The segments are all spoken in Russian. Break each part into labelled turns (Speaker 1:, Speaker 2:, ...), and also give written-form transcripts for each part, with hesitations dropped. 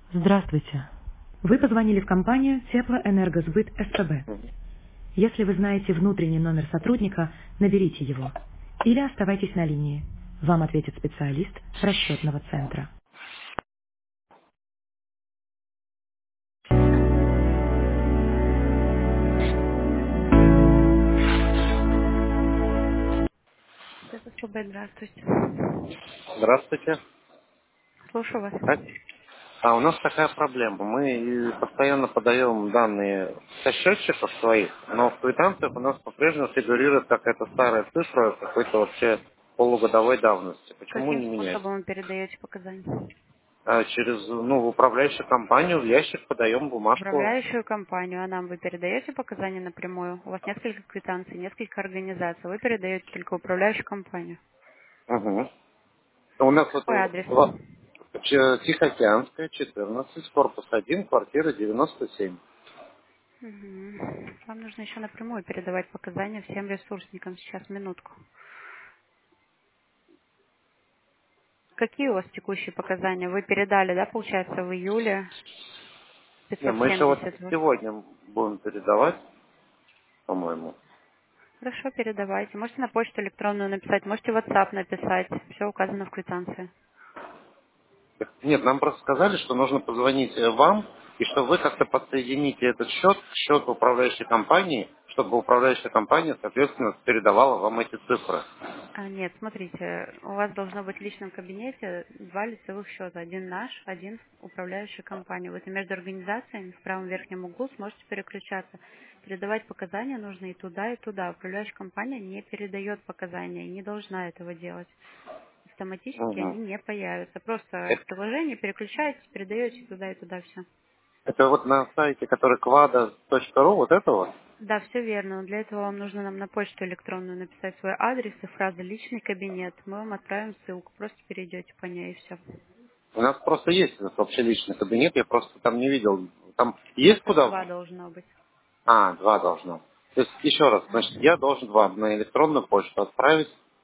Speaker 1: Здравствуйте. Вы позвонили в компанию Теплоэнергосбыт СПБ. Если вы знаете внутренний номер сотрудника, наберите его. Или оставайтесь на линии. Вам ответит специалист расчетного центра. Это СПБ, здравствуйте.
Speaker 2: Здравствуйте.
Speaker 1: Слушаю вас.
Speaker 2: Так, у нас такая проблема. Мы постоянно подаем данные со счетчиков своих, но в квитанциях у нас по-прежнему фигурирует какая-то старая цифра какой-то вообще полугодовой давности. Почему
Speaker 1: Каким
Speaker 2: не менять?
Speaker 1: способом вы передаете показания?
Speaker 2: Через, в управляющую компанию в ящик подаем бумажку.
Speaker 1: Управляющую компанию, а нам вы передаете показания напрямую? У вас несколько квитанций, несколько организаций. Вы передаете только управляющую компанию.
Speaker 2: Угу. У нас вот
Speaker 1: Какой адрес?
Speaker 2: Тихоокеанская, 14, корпус 1, квартира 97.
Speaker 1: Мгм. Вам нужно еще напрямую передавать показания всем ресурсникам. Сейчас, минутку. Какие у вас текущие показания? Вы передали, да, получается, в июле
Speaker 2: Не, мы еще вот
Speaker 1: 570.
Speaker 2: сегодня будем передавать, по-моему.
Speaker 1: Хорошо, передавайте. Можете на почту электронную написать, можете в WhatsApp написать. Все указано в квитанции.
Speaker 2: Нет, нам просто сказали, что нужно позвонить вам, и что вы как-то подсоедините этот счет к счету управляющей компании, чтобы управляющая компания, соответственно, передавала вам эти цифры.
Speaker 1: Нет, смотрите, у вас должно быть в личном кабинете два лицевых счета. Один наш, один управляющей компании. Вот и между организациями в правом верхнем углу сможете переключаться. Передавать показания нужно и туда, и туда. Управляющая компания не передает показания и не должна этого делать. Автоматически они
Speaker 2: Мгм.
Speaker 1: не появятся. Просто
Speaker 2: Это
Speaker 1: в приложении переключаетесь, передаете туда и туда все.
Speaker 2: это вот на сайте, который quada.ru, вот это вот.
Speaker 1: Да, все верно. Но для этого вам нужно нам на почту электронную написать свой адрес и фразу «личный кабинет». Мы вам отправим ссылку. Просто перейдете по ней и все.
Speaker 2: У нас просто есть этот вообще личный кабинет, я просто там не видел. Там
Speaker 1: У вас
Speaker 2: есть
Speaker 1: их
Speaker 2: куда?
Speaker 1: два должно быть.
Speaker 2: Два должно. То есть, еще раз, значит, я должен вам на электронную почту отправить,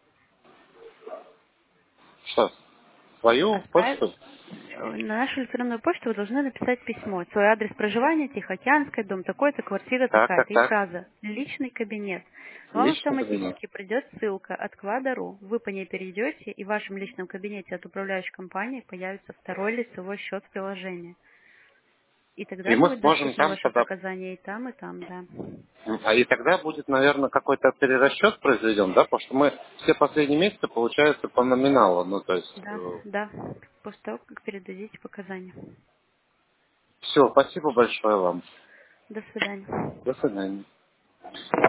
Speaker 2: что, свою
Speaker 1: Отправить
Speaker 2: почту?
Speaker 1: на нашу электронную почту вы должны написать письмо. Свой адрес проживания, Тихоокеанская, дом такой-то, квартира
Speaker 2: Так, так,
Speaker 1: такая-то. И
Speaker 2: так.
Speaker 1: фраза «личный кабинет». Вам
Speaker 2: Личный кабинет.
Speaker 1: автоматически придет ссылка от Квада.ру. Вы по ней перейдете, и в вашем личном кабинете от управляющей компании появится второй лицевой счет в приложении. И
Speaker 2: И
Speaker 1: тогда
Speaker 2: мы
Speaker 1: будет
Speaker 2: сможем
Speaker 1: доступно
Speaker 2: там
Speaker 1: ваше
Speaker 2: тогда...
Speaker 1: показание и там, да.
Speaker 2: И тогда будет, наверное, какой-то перерасчет произведен, да? Потому что мы все последние месяцы, получается, по номиналу. Ну, то есть...
Speaker 1: Да, да, после того, как передадите показания.
Speaker 2: Все, спасибо большое вам.
Speaker 1: До свидания.
Speaker 2: До свидания.